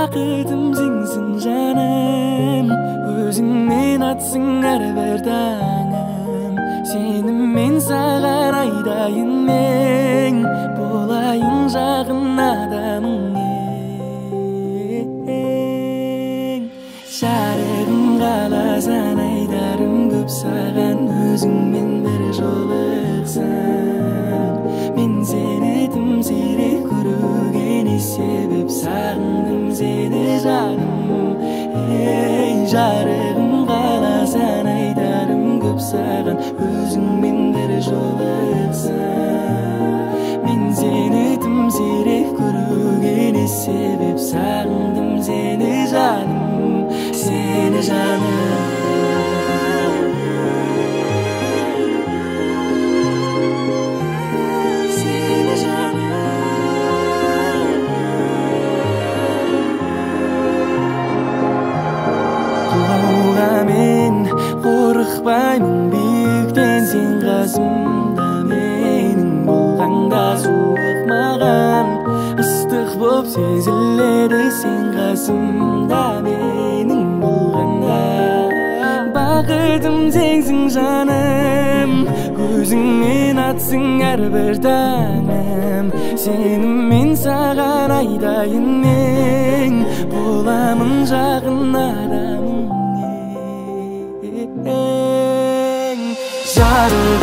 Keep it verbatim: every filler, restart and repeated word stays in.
бақытым сенсің жаным, өзіңмен атсың әрбір таңым. Сені мен саған айдайын мен, болайын жағын адамың ең. Жарығым қаласаң айтарым көп саған, өзіңмен бір жолықсам. Мен сені тым сирек көруге не себеп, сағындым сені жаным. Ей, жарығым қаласаң айтарым көп саған, өзіңмен бір жолықсам. Мен сені тым сирек көруге не себеп, сағындым сені жаным, сені жаным. Мен қорықпаймын биіктен, сен қасымда менің болғанда. Суық маған ыстық боп сезіледі, сен қасымда менің болғанда. Бақытым сенсің жаным, өзіңмен атсың әрбір таңым. Сені мен саған айдайын мен, боламын жақын адамың. Жарығым